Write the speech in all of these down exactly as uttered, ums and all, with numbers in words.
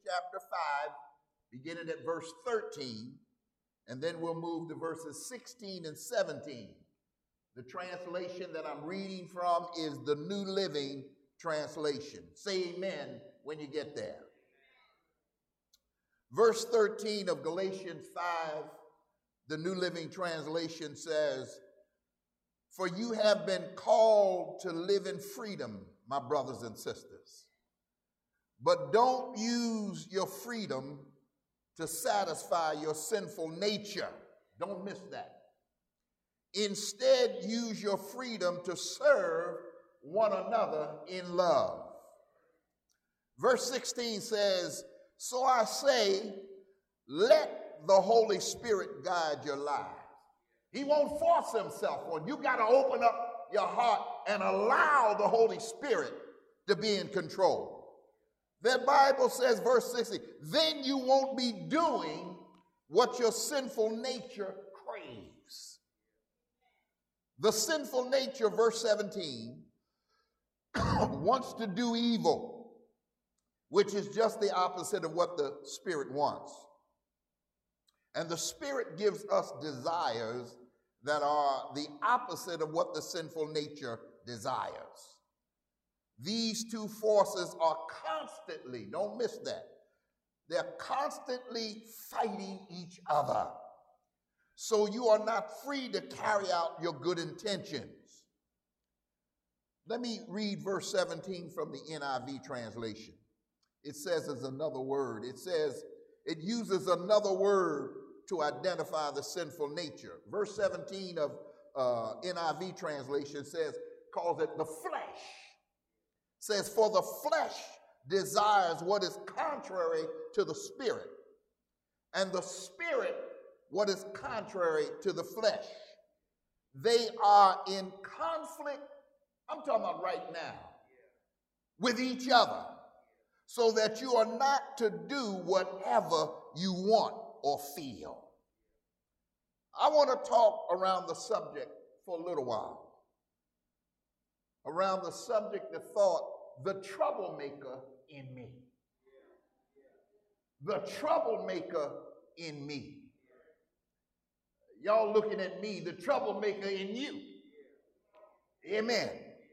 chapter five, beginning at verse thirteen, and then we'll move to verses sixteen and seventeen. The translation that I'm reading from is the New Living Translation. Say amen when you get there. Verse thirteen of Galatians five, the New Living Translation says, "For you have been called to live in freedom, my brothers and sisters. But don't use your freedom to satisfy your sinful nature." Don't miss that. "Instead, use your freedom to serve one another in love." Verse sixteen says, "So I say, let the Holy Spirit guide your lives." He won't force himself on you. You got to open up your heart and allow the Holy Spirit to be in control. The Bible says, verse sixty, then you won't be doing what your sinful nature craves. The sinful nature, verse seventeen, wants to do evil, which is just the opposite of what the Spirit wants. And the Spirit gives us desires that are the opposite of what the sinful nature desires. These two forces are constantly, don't miss that, they're constantly fighting each other. So you are not free to carry out your good intentions. Let me read verse seventeen from the N I V translation. It says as another word. It says, it uses another word to identify the sinful nature. Verse seventeen of uh, N I V translation says, calls it the flesh. Says, for the flesh desires what is contrary to the spirit, and the spirit what is contrary to the flesh. They are in conflict, I'm talking about right now, with each other, so that you are not to do whatever you want or feel. I want to talk around the subject for a little while. Around the subject of thought, the troublemaker in me. The troublemaker in me. Y'all looking at me, the troublemaker in you. Amen.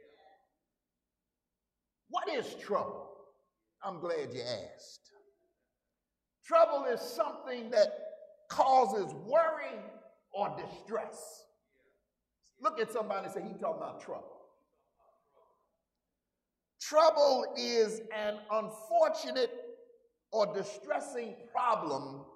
What is trouble? I'm glad you asked. Trouble is something that causes worry or distress. Look at somebody and say, he talking about trouble. Trouble is an unfortunate or distressing problem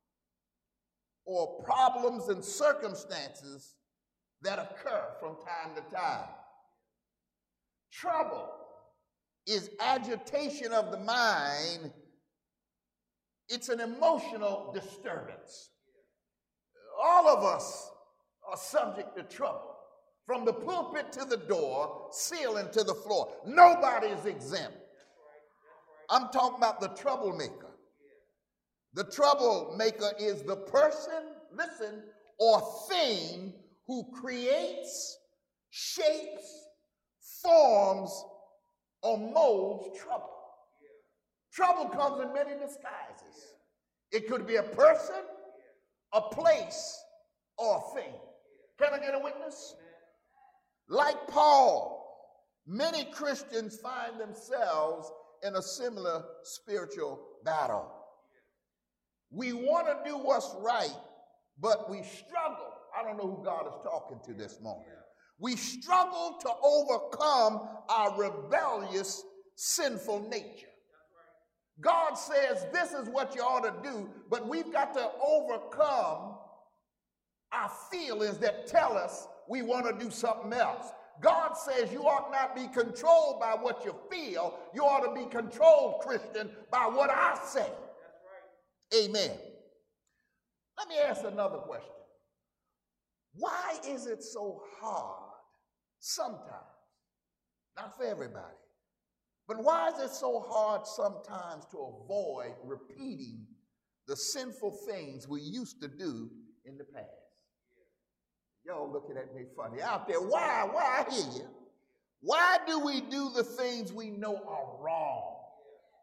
or problems and circumstances that occur from time to time. Trouble is agitation of the mind. It's an emotional disturbance. All of us are subject to trouble. From the pulpit to the door, ceiling to the floor. Nobody is exempt. I'm talking about the troublemaker. The troublemaker is the person, listen, or thing who creates, shapes, forms, or molds trouble. Trouble comes in many disguises. It could be a person, a place, or a thing. Can I get a witness? Like Paul, many Christians find themselves in a similar spiritual battle. We want to do what's right, but we struggle. I don't know who God is talking to this morning. We struggle to overcome our rebellious, sinful nature. God says this is what you ought to do, but we've got to overcome our feelings that tell us we want to do something else. God says you ought not be controlled by what you feel. You ought to be controlled, Christian, by what I say. That's right. Amen. Let me ask another question. Why is it so hard sometimes? Not for everybody. But why is it so hard sometimes to avoid repeating the sinful things we used to do in the past? Y'all looking at me funny out there. Why? Why? I hear you. Why do we do the things we know are wrong?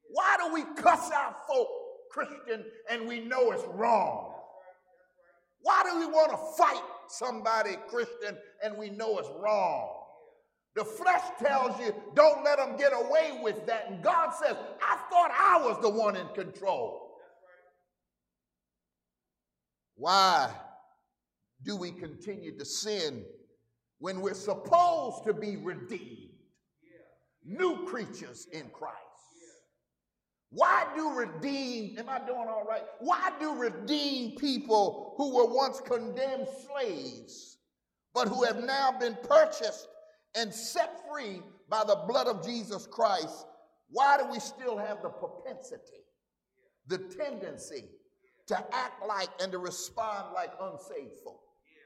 Why do we cuss out folk, Christian, and we know it's wrong? Why do we want to fight somebody, Christian, and we know it's wrong? The flesh tells you, don't let them get away with that. And God says, I thought I was the one in control. Why do we continue to sin when we're supposed to be redeemed? New creatures in Christ. Why do redeemed, am I doing all right? Why do redeemed people who were once condemned slaves, but who have now been purchased and set free by the blood of Jesus Christ, why do we still have the propensity, the tendency to act like and to respond like unsaved folk?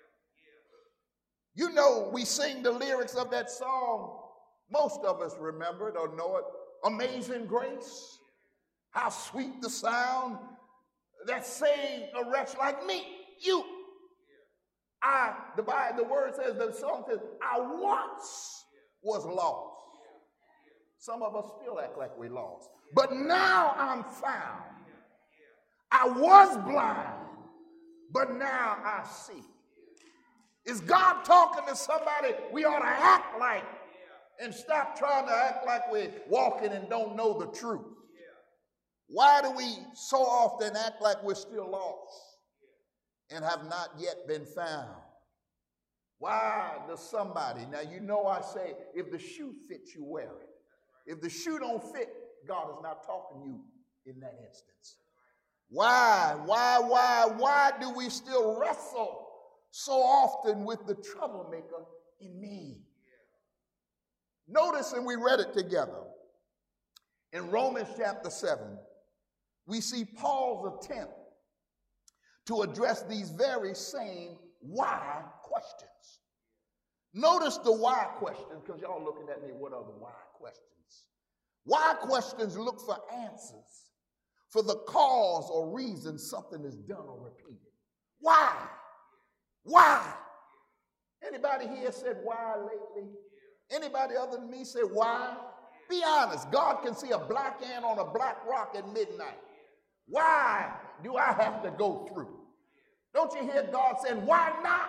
You know, we sing the lyrics of that song. Most of us remember it or know it. Amazing Grace. How sweet the sound that saved a wretch like me, you. I, the Bible, the word says, the song says, I once was lost. Some of us still act like we lost. But now I'm found. I was blind, but now I see. Is God talking to somebody we ought to act like and stop trying to act like we're walking and don't know the truth? Why do we so often act like we're still lost and have not yet been found? Why does somebody, now you know I say, if the shoe fits, you wear it. If the shoe don't fit, God is not talking to you in that instance. Why, why, why, why do we still wrestle so often with the troublemaker in me? Notice, and we read it together, in Romans chapter seven, we see Paul's attempt to address these very same why questions. Notice the why questions, because y'all looking at me, what are the why questions? Why questions look for answers for the cause or reason something is done or repeated. Why? Why? Anybody here said why lately? Anybody other than me said why? Be honest. God can see a black ant on a black rock at midnight. Why do I have to go through? Don't you hear God saying, why not?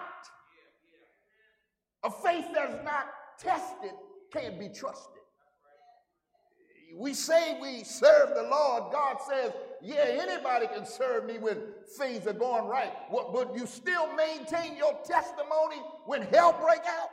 A faith that's not tested can't be trusted. We say we serve the Lord. God says, yeah, anybody can serve me when things are going right. What, but you still maintain your testimony when hell break out?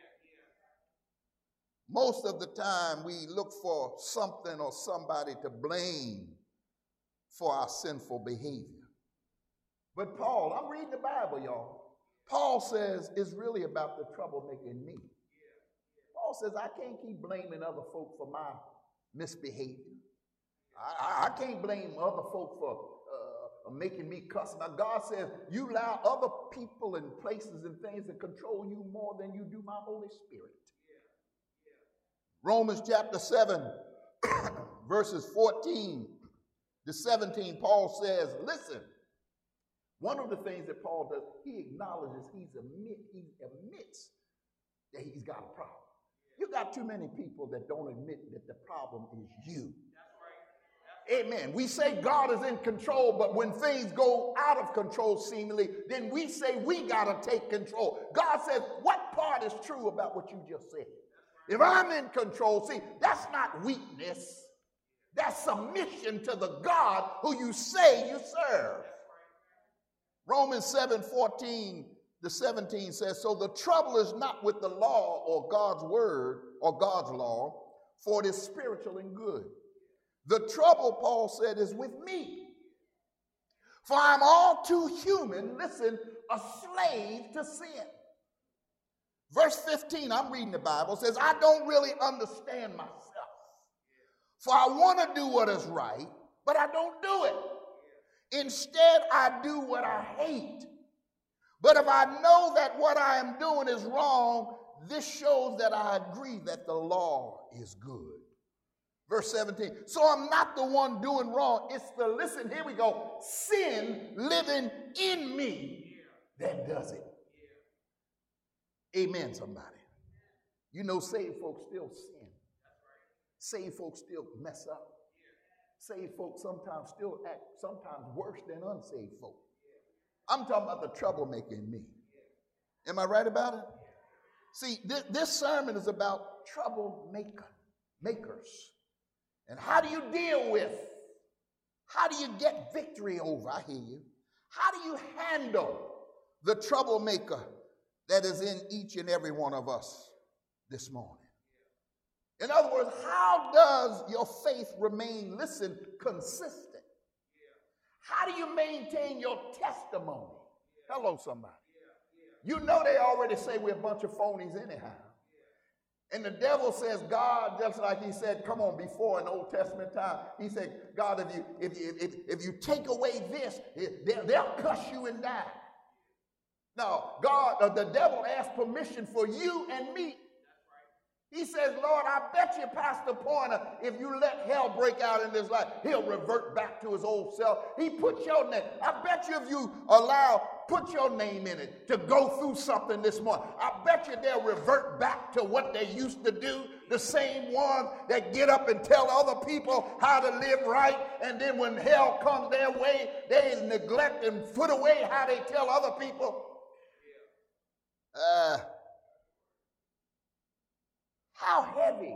Most of the time we look for something or somebody to blame for our sinful behavior. But Paul, I'm reading the Bible, y'all. Paul says it's really about the troublemaker in me. Paul says I can't keep blaming other folk for my misbehavior. I, I can't blame other folk for uh, making me cuss. Now God says you allow other people and places and things to control you more than you do my Holy Spirit. Romans chapter seven, verses fourteen to seventeen, Paul says, listen, one of the things that Paul does, he acknowledges, he's admit, he admits that he's got a problem. You got too many people that don't admit that the problem is you. That's right. That's Amen. We say God is in control, but when things go out of control seemingly, then we say we got to take control. God says, what part is true about what you just said? If I'm in control, see, that's not weakness. That's submission to the God who you say you serve. Romans seven, fourteen to seventeen says, so the trouble is not with the law or God's word or God's law, for it is spiritual and good. The trouble, Paul said, is with me. For I'm all too human, listen, a slave to sin. Verse fifteen, I'm reading the Bible, says, I don't really understand myself. For I want to do what is right, but I don't do it. Instead, I do what I hate. But if I know that what I am doing is wrong, this shows that I agree that the law is good. Verse seventeen, so I'm not the one doing wrong. It's the, listen, here we go, sin living in me that does it. Amen, somebody. You know, saved folks still sin. Saved folks still mess up. saved folks sometimes still act sometimes worse than unsaved folk. I'm talking about the troublemaker in me. Am I right about it? See, this, this sermon is about troublemaker makers. And how do you deal with, how do you get victory over? I hear you. How do you handle the troublemaker that is in each and every one of us this morning? In other words, how does your faith remain, listen, consistent? How do you maintain your testimony? Hello, somebody. You know they already say we're a bunch of phonies anyhow. And the devil says, God, just like he said, come on, before in Old Testament time, he said, God, if you if you, if, if you take away this, they'll, they'll cuss you and die. Now, God, uh, the devil asked permission for you and me. He says, Lord, I bet you, Pastor Pointer, if you let hell break out in this life, he'll revert back to his old self. He put your name. I bet you if you allow, put your name in it to go through something this morning, I bet you they'll revert back to what they used to do. The same ones that get up and tell other people how to live right, and then when hell comes their way, they neglect and put away how they tell other people. Uh, How heavy?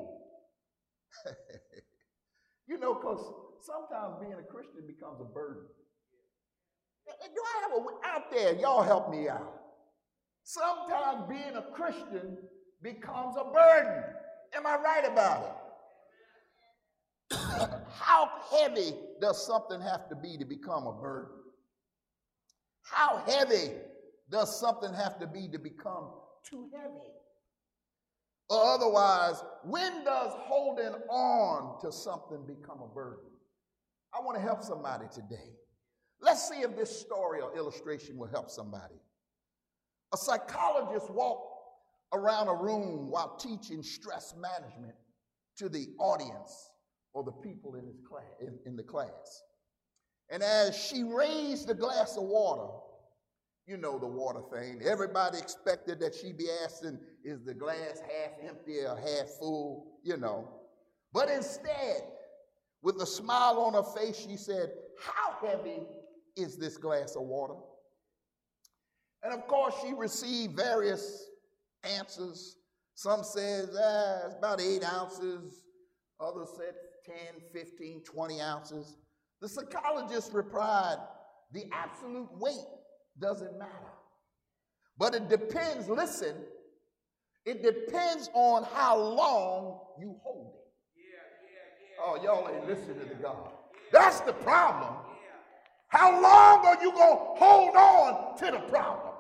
You know, because sometimes being a Christian becomes a burden. Do I have a, out there, y'all help me out. Sometimes being a Christian becomes a burden. Am I right about it? How heavy does something have to be to become a burden? How heavy does something have to be to become too heavy? Or otherwise, when does holding on to something become a burden? I want to help somebody today. Let's see if this story or illustration will help somebody. A psychologist walked around a room while teaching stress management to the audience or the people in, his class, in, in the class. And as she raised the glass of water, you know the water thing. Everybody expected that she'd be asking, is the glass half empty or half full? You know. But instead, with a smile on her face, she said, how heavy is this glass of water? And of course, she received various answers. Some said, ah, it's about eight ounces. Others said ten, fifteen, twenty ounces. The psychologist replied, the absolute weight doesn't matter. But it depends, listen, it depends on how long you hold it. Oh, y'all ain't listening to God. That's the problem. How long are you going to hold on to the problem?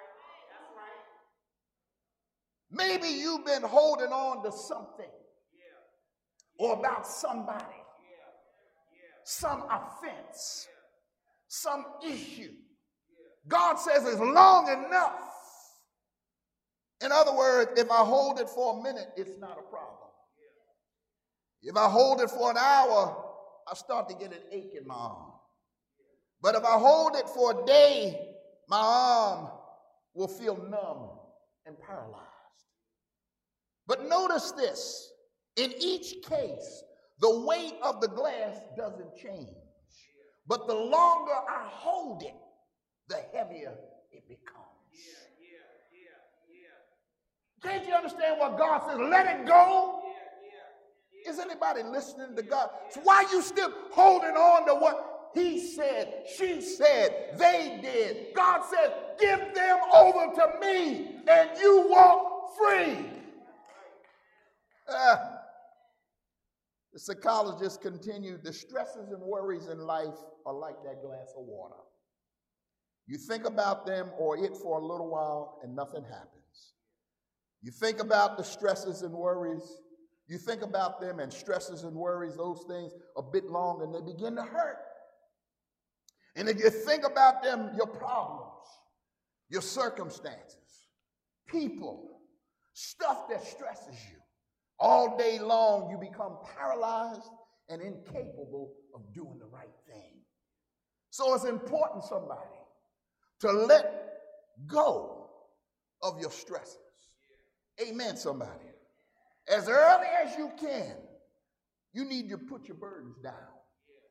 Maybe you've been holding on to something or about somebody, some offense, some issue. God says it's long enough. In other words, if I hold it for a minute, it's not a problem. If I hold it for an hour, I start to get an ache in my arm. But if I hold it for a day, my arm will feel numb and paralyzed. But notice this. In each case, the weight of the glass doesn't change. But the longer I hold it, the heavier it becomes. Can't you understand what God says? Let it go. Is anybody listening to God? So why are you still holding on to what he said, she said, they did? God said, give them over to me and you walk free. Uh, the psychologist continued, the stresses and worries in life are like that glass of water. You think about them or it for a little while and nothing happens. You think about the stresses and worries. You think about them and stresses and worries, those things a bit long and they begin to hurt. And if you think about them, your problems, your circumstances, people, stuff that stresses you, all day long you become paralyzed and incapable of doing the right thing. So it's important, somebody, to let go of your stresses. Amen, somebody. As early as you can, you need to put your burdens down.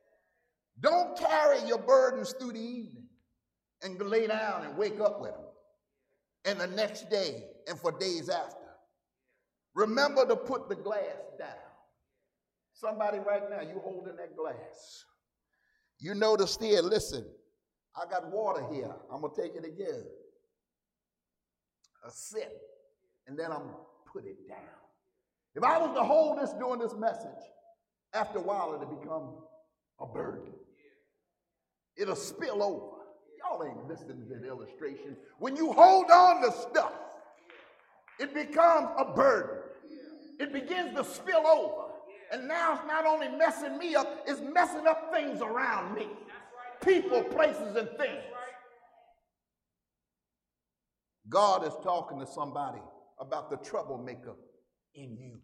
Don't carry your burdens through the evening and lay down and wake up with them. And the next day and for days after. Remember to put the glass down. Somebody right now, you holding that glass. You notice here, listen, I got water here. I'm going to take it again. A sip. And then I'm going to put it down. If I was to hold this during this message, after a while it'll become a burden. It'll spill over. Y'all ain't listening to the illustration. When you hold on to stuff, it becomes a burden. It begins to spill over. And now it's not only messing me up, it's messing up things around me. People, places, and things. God is talking to somebody about the troublemaker in you.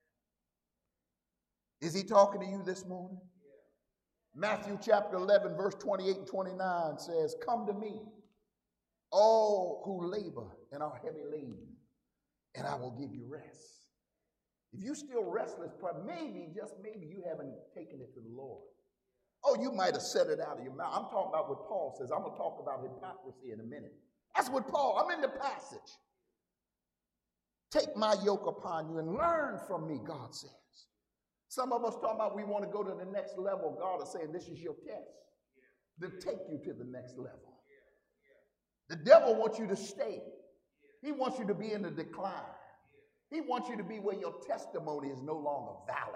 Is he talking to you this morning? Matthew chapter eleven, verse twenty-eight and twenty-nine says, "Come to me, all who labor and are heavy laden, and I will give you rest." If you're still restless, maybe, just maybe, you haven't taken it to the Lord. Oh, you might have said it out of your mouth. I'm talking about what Paul says. I'm going to talk about hypocrisy in a minute. That's what Paul, I'm in the passage. Take my yoke upon you and learn from me, God says. Some of us talking about we want to go to the next level. God is saying this is your test to take you to the next level. The devil wants you to stay. He wants you to be in the decline. He wants you to be where your testimony is no longer valid.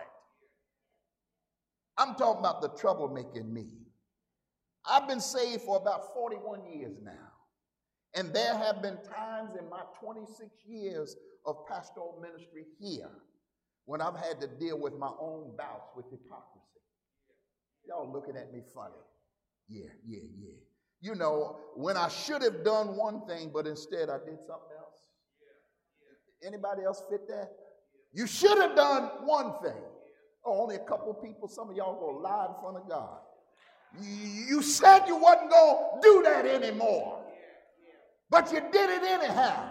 I'm talking about the troublemaker in me. I've been saved for about forty-one years now. And there have been times in my twenty-six years of pastoral ministry here when I've had to deal with my own bouts with hypocrisy. Y'all looking at me funny. Yeah, yeah, yeah. You know, when I should have done one thing, but instead I did something else. Anybody else fit that? You should have done one thing. Oh, only a couple of people. Some of y'all gonna lie in front of God. You said you wasn't gonna do that anymore, but you did it anyhow.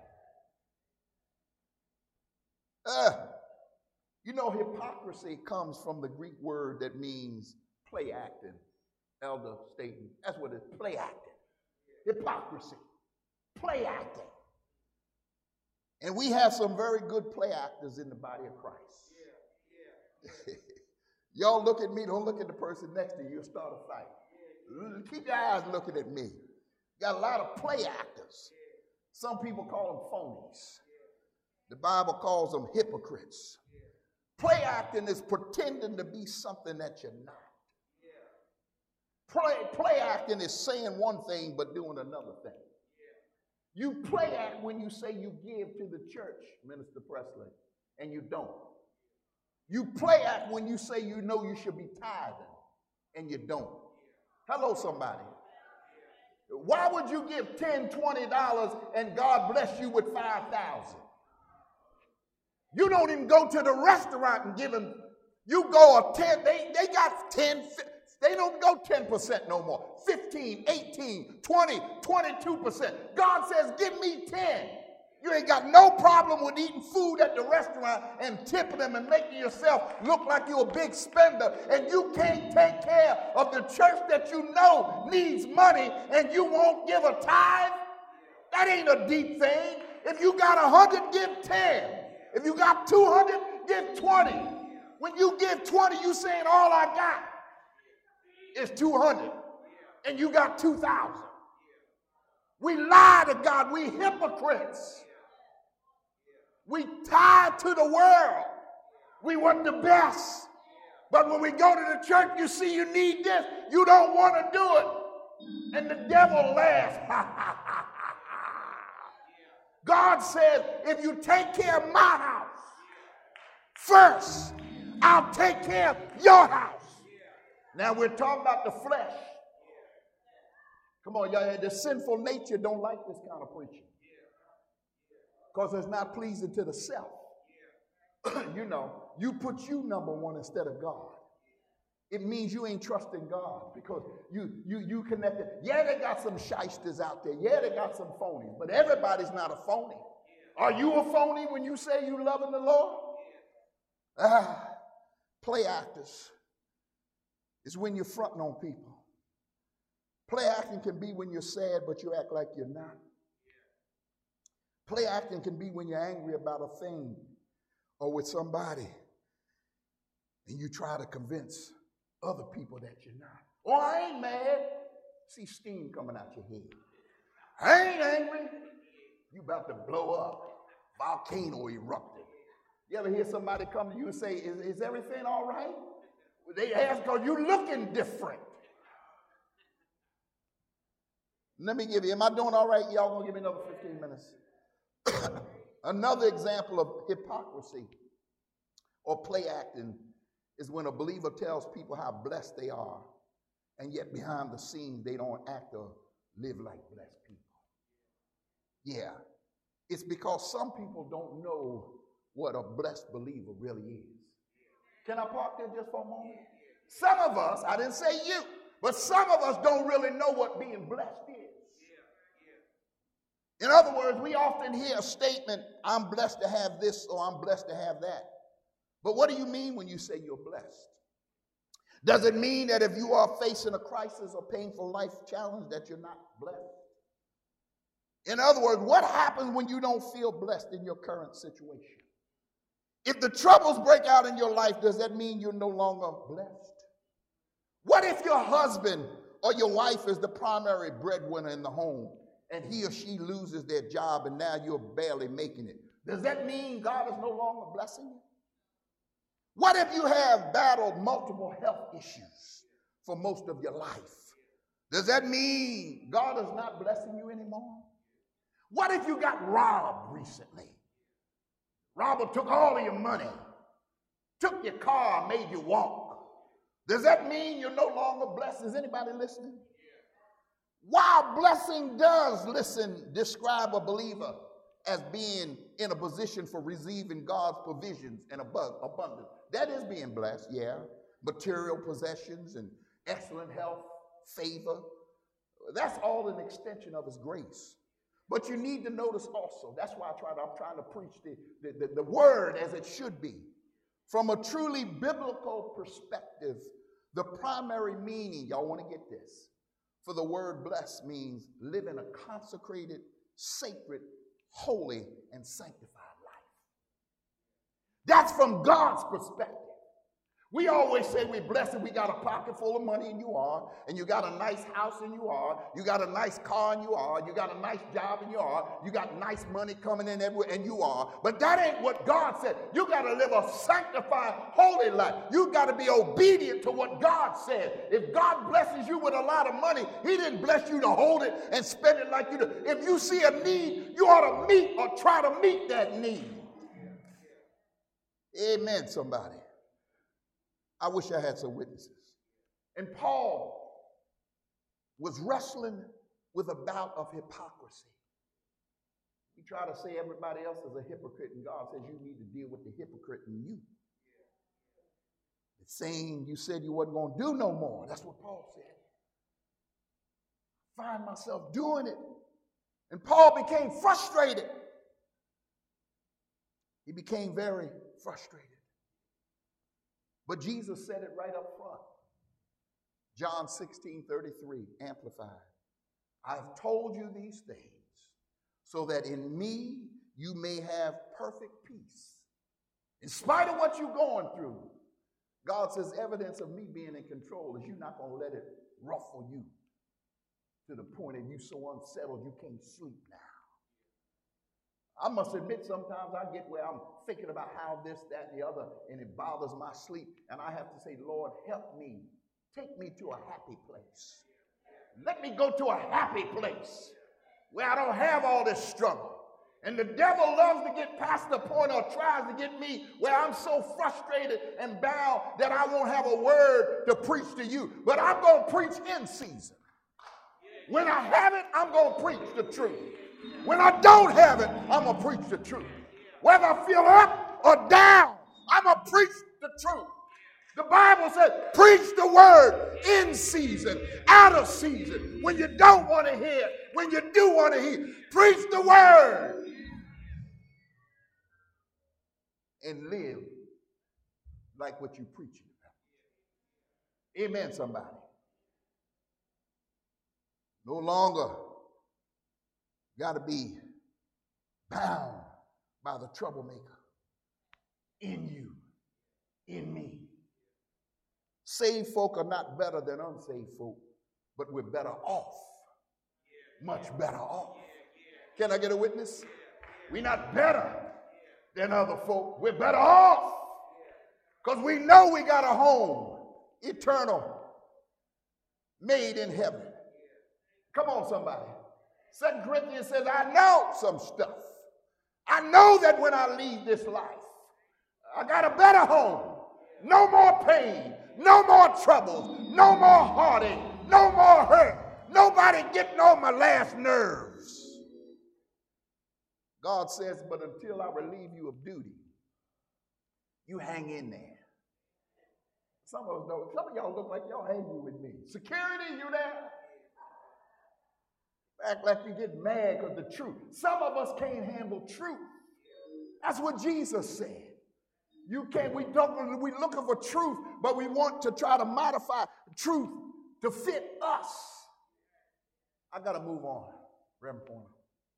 Uh, you know, hypocrisy comes from the Greek word that means play acting. Elder Staten, that's what it's, play acting. Hypocrisy, play acting. And we have some very good play actors in the body of Christ. Yeah, yeah. Y'all look at me, don't look at the person next to you, you'll start a fight. Keep your eyes looking at me. Got a lot of play actors. Some people call them phonies. The Bible calls them hypocrites. Play acting is pretending to be something that you're not. Play, play acting is saying one thing but doing another thing. You play act when you say you give to the church, Minister Presley, and you don't. You play act when you say you know you should be tithing, and you don't. Hello, somebody. Why would you give ten dollars, twenty dollars and God bless you with five thousand dollars? You don't even go to the restaurant and give them, you go a ten, they, they got ten, they don't go ten percent no more. fifteen, eighteen, twenty, twenty-two percent. God says, give me ten. You ain't got no problem with eating food at the restaurant and tipping them and making yourself look like you're a big spender, and you can't take care of the church that you know needs money and you won't give a tithe. That ain't a deep thing. If you got a hundred, give ten. If you got two hundred, give twenty. When you give twenty, you saying all I got is two hundred, and you got two thousand. We lie to God. We hypocrites. We tied to the world. We want the best. But when we go to the church, you see you need this. You don't want to do it. And the devil laughs. God says, if you take care of my house first, I'll take care of your house. Now we're talking about the flesh. Come on, y'all. The sinful nature don't like this kind of preaching. Because it's not pleasing to the self. You know, you put you number one instead of God. It means you ain't trusting God because you you you connected. Yeah, they got some shysters out there. Yeah, they got some phonies, but everybody's not a phony. Are you a phony when you say you loving the Lord? Ah, play actors. It's when you're fronting on people. Play acting can be when you're sad, but you act like you're not. Play acting can be when you're angry about a thing or with somebody, and you try to convince other people that you're not. Oh, I ain't mad. See steam coming out your head. I ain't angry. You about to blow up. Volcano erupted. You ever hear somebody come to you and say, is, is everything all right? They ask because you're looking different. Let me give you, am I doing all right? Y'all gonna give me another fifteen minutes? Another example of hypocrisy or play acting is when a believer tells people how blessed they are, and yet behind the scenes they don't act or live like blessed people. Yeah, it's because some people don't know what a blessed believer really is. Can I park there just for a moment? Some of us, I didn't say you, but some of us don't really know what being blessed is. In other words, we often hear a statement, I'm blessed to have this or I'm blessed to have that. But what do you mean when you say you're blessed? Does it mean that if you are facing a crisis or painful life challenge that you're not blessed? In other words, what happens when you don't feel blessed in your current situation? If the troubles break out in your life, does that mean you're no longer blessed? What if your husband or your wife is the primary breadwinner in the home and he or she loses their job and now you're barely making it? Does that mean God is no longer blessing you? What if you have battled multiple health issues for most of your life? Does that mean God is not blessing you anymore? What if you got robbed recently? Robber took all of your money, took your car, made you walk. Does that mean you're no longer blessed? Is anybody listening? While blessing does, listen, describe a believer as being in a position for receiving God's provisions and abundance. That is being blessed, yeah. Material possessions and excellent health, favor. That's all an extension of his grace. But you need to notice also, that's why I try to, I'm trying to preach the, the, the, the word as it should be. From a truly biblical perspective, the primary meaning, y'all want to get this, for the word blessed means live in a consecrated, sacred, holy, and sanctified life. That's from God's perspective. We always say we're blessed and we got a pocket full of money, and you are, and you got a nice house, and you are, you got a nice car, and you are, you got a nice job, and you are, you got nice money coming in everywhere, and you are. But that ain't what God said. You got to live a sanctified, holy life. You got to be obedient to what God said. If God blesses you with a lot of money, he didn't bless you to hold it and spend it like you do. If you see a need, you ought to meet or try to meet that need. Amen, somebody. I wish I had some witnesses. And Paul was wrestling with a bout of hypocrisy. He tried to say everybody else is a hypocrite, and God says you need to deal with the hypocrite in you. It's saying you said you wasn't going to do no more. That's what Paul said. I find myself doing it. And Paul became frustrated. He became very frustrated. But Jesus said it right up front. John sixteen thirty-three, Amplified. I've told you these things so that in me you may have perfect peace. In spite of what you're going through, God says evidence of me being in control is you're not going to let it ruffle you to the point that you're so unsettled you can't sleep now. I must admit, sometimes I get where I'm thinking about how this, that, and the other, and it bothers my sleep. And I have to say, Lord, help me. Take me to a happy place. Let me go to a happy place where I don't have all this struggle. And the devil loves to get past the point or tries to get me where I'm so frustrated and bound that I won't have a word to preach to you. But I'm going to preach in season. When I have it, I'm going to preach the truth. When I don't have it, I'm going to preach the truth. Whether I feel up or down, I'm going to preach the truth. The Bible says, preach the word in season, out of season, when you don't want to hear, when you do want to hear. Preach the word and live like what you're preaching Amen, somebody. No longer got to be bound by the troublemaker in you, in me. Saved folk are not better than unsaved folk, but we're better off. Much better off. Can I get a witness? We're not better than other folk. We're better off because we know we got a home, eternal, made in heaven. Come on, somebody. Second Corinthians says, I know some stuff. I know that when I leave this life, I got a better home. No more pain. No more troubles. No more heartache. No more hurt. Nobody getting on my last nerves. God says, but until I relieve you of duty, you hang in there. Some of us know, some of y'all look like y'all hanging with me. Security, you there? Act like you get mad because the truth. Some of us can't handle truth. That's what Jesus said. You can't, we don't, we looking for truth, but we want to try to modify truth to fit us. I got to move on, Reverend Pointer.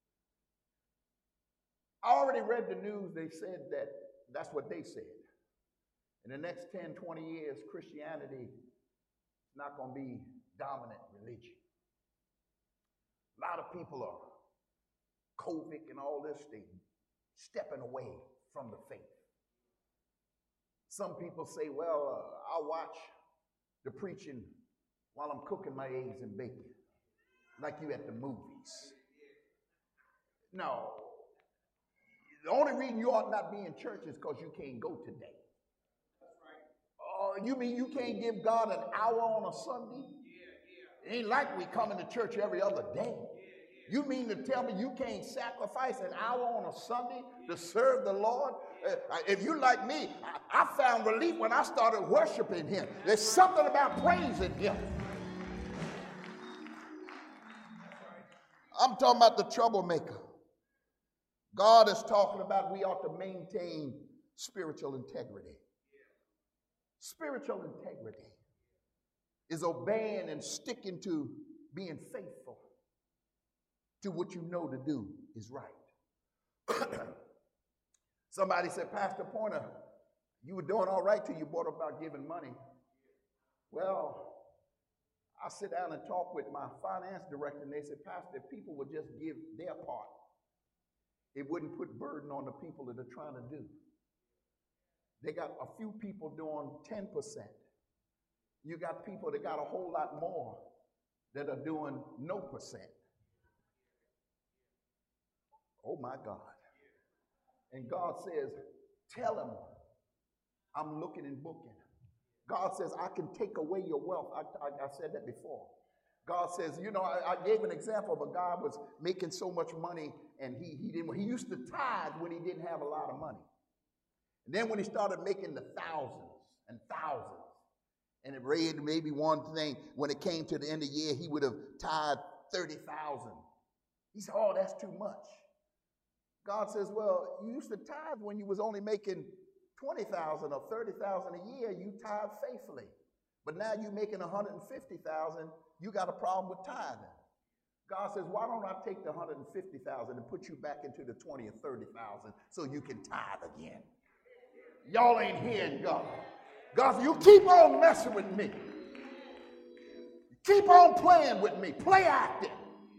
I already read the news. They said that that's what they said. In the next ten, twenty years, Christianity is not going to be dominant religion. A lot of people are COVID and all this, they stepping away from the faith. Some people say, well, uh, I'll watch the preaching while I'm cooking my eggs and bacon, like you at the movies. No. The only reason you ought not be in church is because you can't go today. Oh, uh, you mean you can't give God an hour on a Sunday? It ain't like we come to church every other day. You mean to tell me you can't sacrifice an hour on a Sunday to serve the Lord? Uh, if you like me, I, I found relief when I started worshiping him. There's something about praising him. I'm talking about the troublemaker. God is talking about we ought to maintain spiritual integrity. Spiritual integrity is obeying and sticking to being faithful to what you know to do is right. Somebody said, Pastor Pointer, you were doing all right till you brought up about giving money. Well, I sit down and talk with my finance director, and they said, Pastor, if people would just give their part, it wouldn't put burden on the people that are trying to do. They got a few people doing ten percent. You got people that got a whole lot more that are doing no percent. Oh my God. And God says, tell them I'm looking and booking. God says, I can take away your wealth. I, I, I said that before. God says, you know, I, I gave an example of a guy was making so much money and he, he didn't, he used to tithe when he didn't have a lot of money. And then when he started making the thousands and thousands, and it read maybe one thing, when it came to the end of the year, he would have tithed thirty thousand. He said, oh, that's too much. God says, well, you used to tithe when you was only making twenty thousand or thirty thousand a year, you tithe faithfully. But now you're making one hundred fifty thousand, you got a problem with tithing. God says, why don't I take the one hundred fifty thousand and put you back into the twenty or thirty thousand so you can tithe again? Y'all ain't hearing God. God says, you keep on messing with me. Keep on playing with me. Play acting.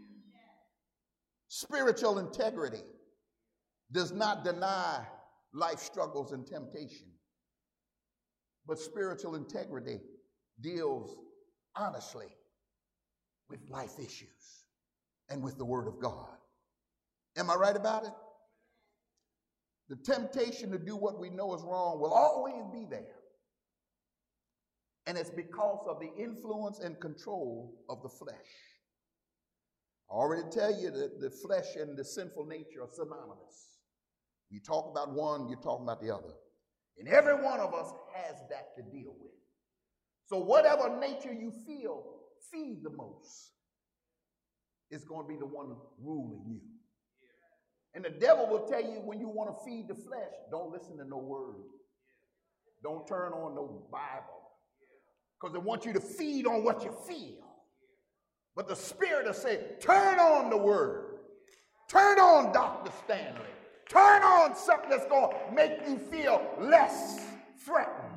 Spiritual integrity does not deny life struggles and temptation. But spiritual integrity deals honestly with life issues and with the Word of God. Am I right about it? The temptation to do what we know is wrong will always be there. And it's because of the influence and control of the flesh. I already tell you that the flesh and the sinful nature are synonymous. You talk about one, you're talking about the other. And every one of us has that to deal with. So whatever nature you feel, feed the most, is going to be the one ruling you. And the devil will tell you when you want to feed the flesh, don't listen to no word. Don't turn on no Bible. because they want you to feed on what you feel. But the Spirit will say, turn on the Word. Turn on Doctor Stanley. Turn on something that's going to make you feel less threatened.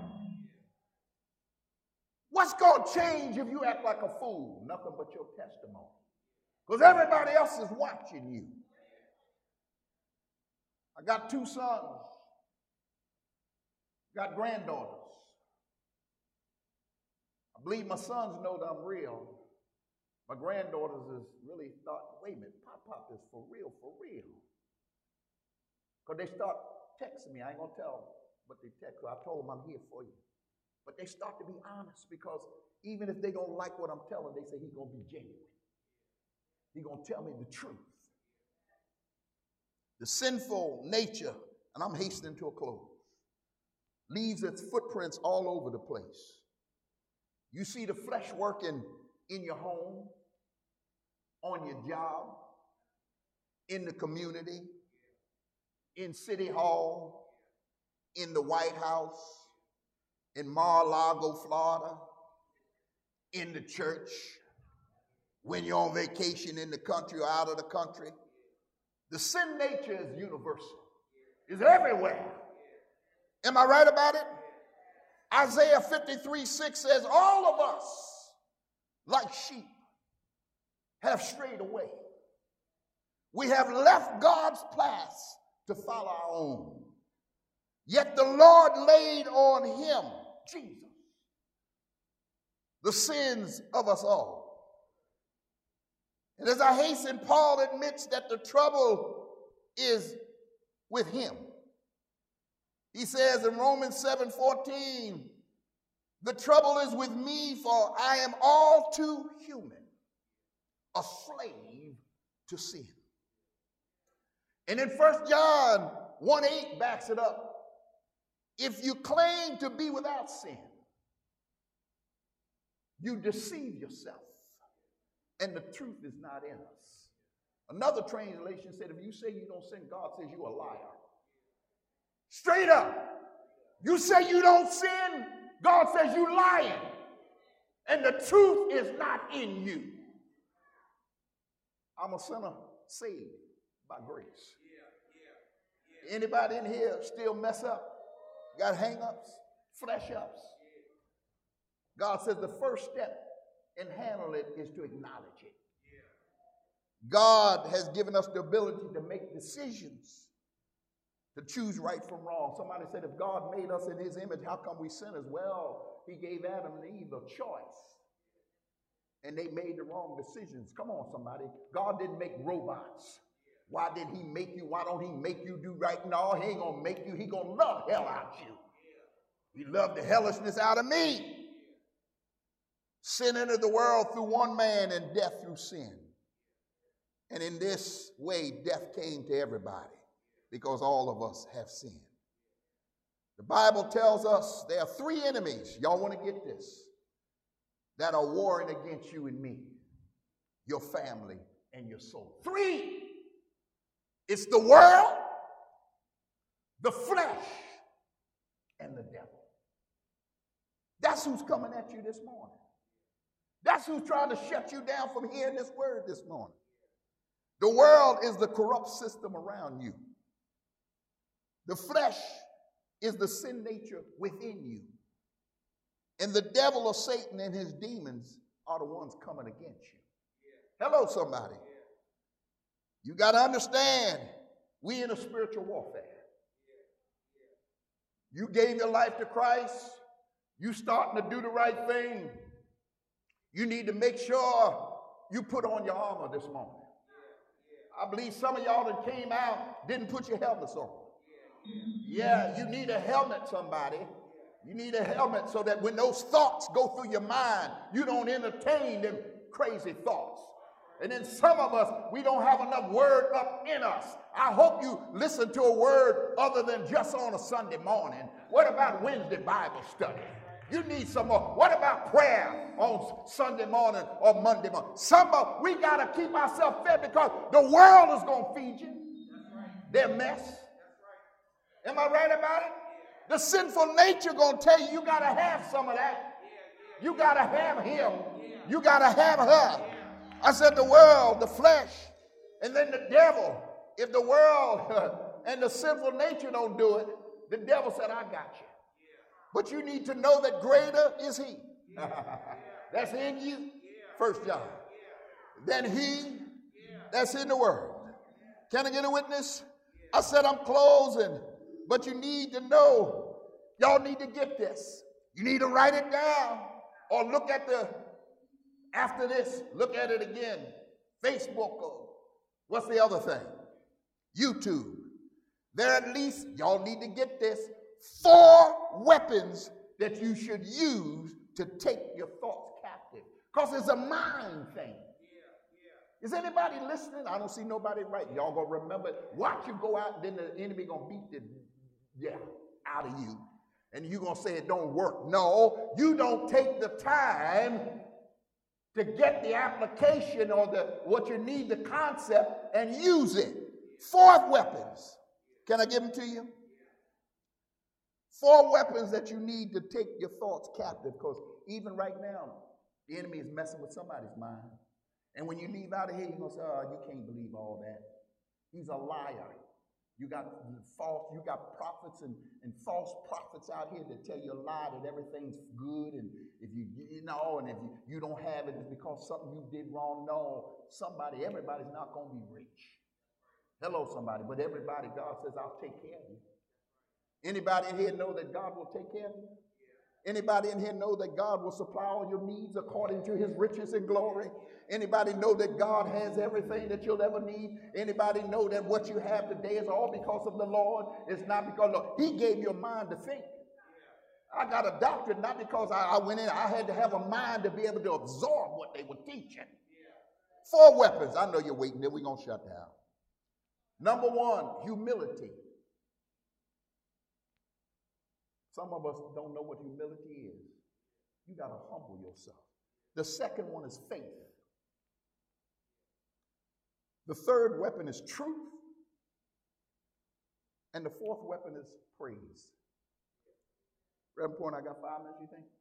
What's going to change if you act like a fool? Nothing but your testimony. Because everybody else is watching you. I got two sons. Got granddaughters. I believe my sons know that I'm real. My granddaughters is really thought, wait a minute, Pop Pop is for real, for real. Because they start texting me. I ain't going to tell them what they text. I told them I'm here for you. But they start to be honest, because even if they don't like what I'm telling, they say he's going to be genuine. He's going to tell me the truth. The sinful nature, and I'm hastening to a close, leaves its footprints all over the place. You see the flesh working in your home, on your job, in the community, in City Hall, in the White House, in Mar-a-Lago, Florida, in the church, when you're on vacation in the country or out of the country. The sin nature is universal. It's everywhere. Am I right about it? Isaiah fifty-three six says, all of us, like sheep, have strayed away. We have left God's path to follow our own. Yet the Lord laid on him, Jesus, the sins of us all. And as I hasten, Paul admits that the trouble is with him. He says in Romans seven fourteen, the trouble is with me, for I am all too human, a slave to sin. And in First John one eight backs it up. If you claim to be without sin, you deceive yourself, and the truth is not in us. Another translation said, if you say you don't sin, God says you're a liar. Straight up. You say you don't sin, God says you're lying. And the truth is not in you. I'm a sinner saved by grace. Anybody in here still mess up? Got hang-ups? Flesh-ups? God says the first step in handling it is to acknowledge it. God has given us the ability to make decisions, to choose right from wrong. Somebody said, if God made us in his image, how come we sinners? Well, he gave Adam and Eve a choice, and they made the wrong decisions. Come on, somebody. God didn't make robots. Why did he make you? Why don't he make you do right? No, he ain't going to make you. He going to love hell out you. He loved the hellishness out of me. Sin entered the world through one man, and death through sin. And in this way, death came to everybody, because all of us have sinned. The Bible tells us there are three enemies, y'all want to get this, that are warring against you and me, your family, and your soul. Three. It's the world, the flesh, and the devil. That's who's coming at you this morning. That's who's trying to shut you down from hearing this word this morning. The world is the corrupt system around you. The flesh is the sin nature within you. And the devil or Satan and his demons are the ones coming against you. Hello, somebody. You got to understand, we in a spiritual warfare. You gave your life to Christ. You starting to do the right thing. You need to make sure you put on your armor this morning. I believe some of y'all that came out didn't put your helmets on. Yeah, you need a helmet, somebody. You need a helmet so that when those thoughts go through your mind, you don't entertain them crazy thoughts. And then some of us, we don't have enough word up in us. I hope you listen to a word other than just on a Sunday morning. What about Wednesday Bible study? You need some more. What about prayer on Sunday morning or Monday morning? Some of we got to keep ourselves fed, because the world is going to feed you. Their mess. Am I right about it? The sinful nature going to tell you you got to have some of that. You got to have him. You got to have her. I said the world, the flesh, and then the devil. If the world and the sinful nature don't do it, the devil said, I got you. But you need to know that greater is he. That's in you. First John. Than he that's in the world. Can I get a witness? I said I'm closing, but you need to know. Y'all need to get this. You need to write it down or look at the, after this, look at it again. Facebook or what's the other thing? YouTube. There are at least, y'all need to get this, four weapons that you should use to take your thoughts captive. Because it's a mind thing. Is anybody listening? I don't see nobody right. Y'all gonna remember it. Watch you go out, and then the enemy gonna beat the yeah out of you. And you gonna say it don't work. No, you don't take the time to get the application or the what you need, the concept, and use it. Four weapons. Can I give them to you? Four weapons that you need to take your thoughts captive, because even right now, the enemy is messing with somebody's mind. And when you leave out of here, you're going to say, oh, you can't believe all that. He's a liar. You got false, you got prophets and, and false prophets out here that tell you a lie that everything's good. And if you, you know, and if you, you don't have it, it's because something you did wrong. No, somebody, everybody's not going to be rich. Hello, somebody. But everybody, God says, I'll take care of you. Anybody in here know that God will take care of you? Anybody in here know that God will supply all your needs according to his riches and glory? Anybody know that God has everything that you'll ever need? Anybody know that what you have today is all because of the Lord? It's not because Lord. He gave you a mind to think. I got a doctorate not because I, I went in. I had to have a mind to be able to absorb what they were teaching. Four weapons. I know you're waiting. Then we're going to shut down. Number one, humility. Some of us don't know what humility is. You got to humble yourself. The second one is faith. The third weapon is truth. And the fourth weapon is praise. Reverend Point, I got five minutes, you think?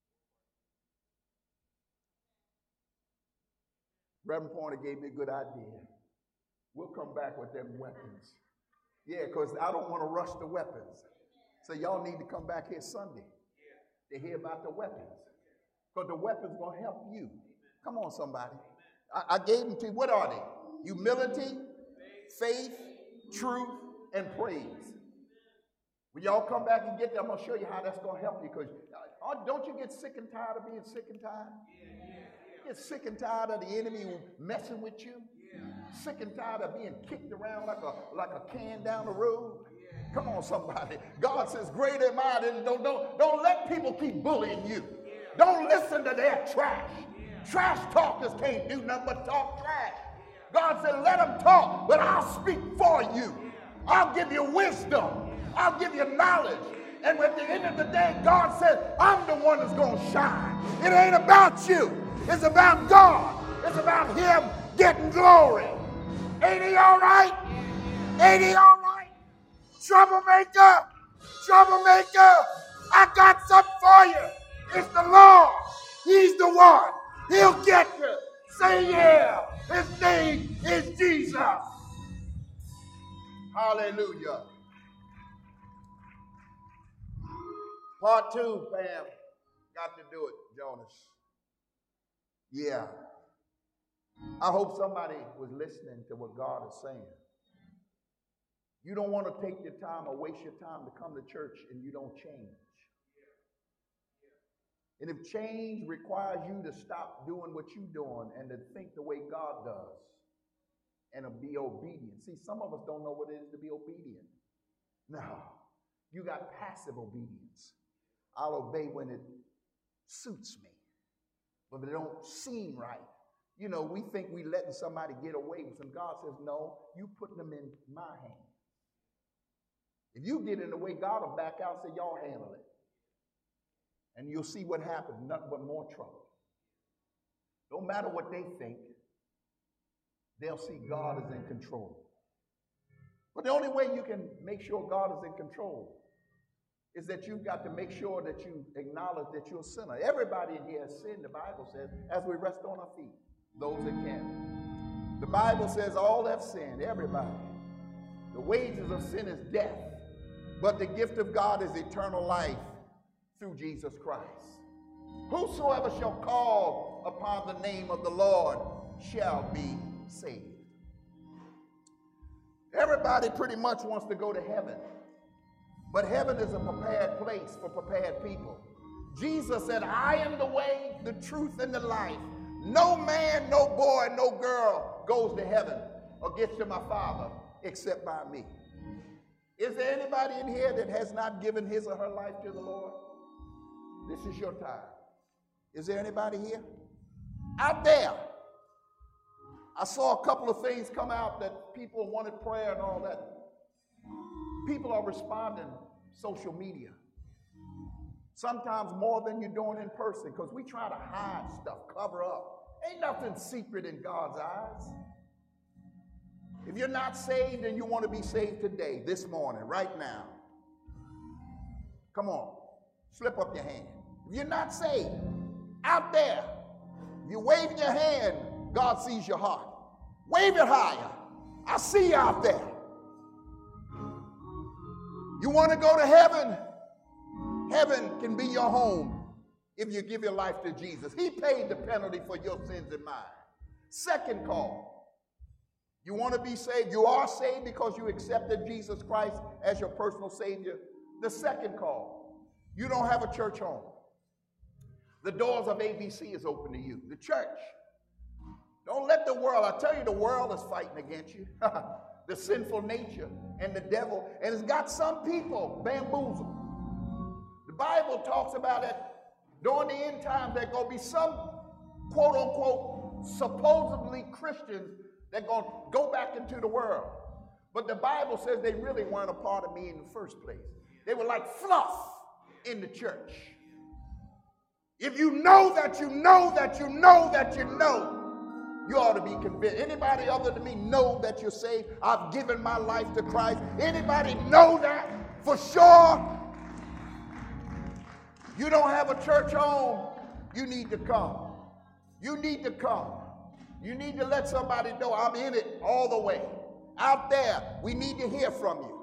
Reverend Pointer gave me a good idea. We'll come back with them weapons. Yeah, because I don't want to rush the weapons. So y'all need to come back here Sunday to hear about the weapons. Because the weapons going to help you. Come on, somebody. I, I gave them to you. What are they? Humility, faith, truth, and praise. When y'all come back and get them, I'm going to show you how that's going to help you. Because uh, don't you get sick and tired of being sick and tired? You get sick and tired of the enemy messing with you? Sick and tired of being kicked around like a, like a can down the road? Come on, somebody. God says, greater am I than, don't, don't, don't let people keep bullying you. Don't listen to their trash. Trash talkers can't do nothing but talk trash. God said, let them talk, but I'll speak for you. I'll give you wisdom. I'll give you knowledge. And at the end of the day, God says, I'm the one that's going to shine. It ain't about you. It's about God. It's about him getting glory. Ain't he all right? Ain't he all right? Troublemaker, troublemaker, I got something for you. It's the Lord. He's the one. He'll get you. Say yeah. His name is Jesus. Hallelujah. Part two, Pam. Got to do it, Jonas. Yeah. I hope somebody was listening to what God is saying. You don't want to take your time or waste your time to come to church and you don't change. And if change requires you to stop doing what you're doing and to think the way God does and to be obedient. See, some of us don't know what it is to be obedient. No, you got passive obedience. I'll obey when it suits me, but if it don't seem right. You know, we think we letting somebody get away with some. God says, no, you putting them in my hands. If you get in the way, God will back out and say, y'all handle it. And you'll see what happens, nothing but more trouble. No matter what they think, they'll see God is in control. But the only way you can make sure God is in control is that you've got to make sure that you acknowledge that you're a sinner. Everybody in here has sinned, the Bible says, as we rest on our feet, those that can. The Bible says all have sinned, everybody. The wages of sin is death, but the gift of God is eternal life through Jesus Christ. Whosoever shall call upon the name of the Lord shall be saved. Everybody pretty much wants to go to heaven, but heaven is a prepared place for prepared people. Jesus said, I am the way, the truth, and the life. No man, no boy, no girl goes to heaven or gets to my Father except by me. Is there anybody in here that has not given his or her life to the Lord? This is your time. Is there anybody here? Out there. I saw a couple of things come out that people wanted prayer and all that. People are responding social media. Sometimes more than you're doing in person, because we try to hide stuff, cover up. Ain't nothing secret in God's eyes. If you're not saved and you want to be saved today, this morning, right now, come on, slip up your hand. If you're not saved, out there, if you're waving your hand, God sees your heart. Wave it higher. I see you out there. You want to go to heaven? Heaven can be your home if you give your life to Jesus. He paid the penalty for your sins and mine. Second call. You want to be saved? You are saved because you accepted Jesus Christ as your personal Savior. The second call. You don't have a church home. The doors of A B C is open to you. The church. Don't let the world, I tell you, the world is fighting against you. The sinful nature and the devil. And it's got some people bamboozled. The Bible talks about it during the end times. There's going to be some quote unquote supposedly Christians that going to go back into the world. But the Bible says they really weren't a part of me in the first place. They were like fluff in the church. If you know that you know that you know that you know, you ought to be convinced. Anybody other than me know that you're saved? I've given my life to Christ. Anybody know that for sure? You don't have a church home. You need to come. You need to come. You need to let somebody know I'm in it all the way. Out there, we need to hear from you.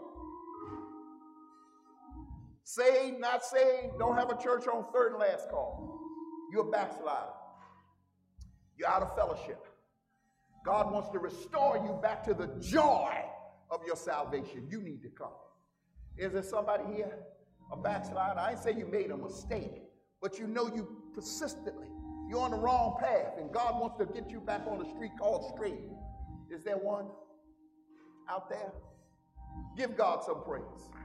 Saved, not saved, don't have a church home, third and last call. You're a backslider. You're out of fellowship. God wants to restore you back to the joy of your salvation. You need to come. Is there somebody here, a backslider? I ain't say you made a mistake, but you know you persistently, you're on the wrong path, and God wants to get you back on the street called straight. Is there one out there? Give God some praise.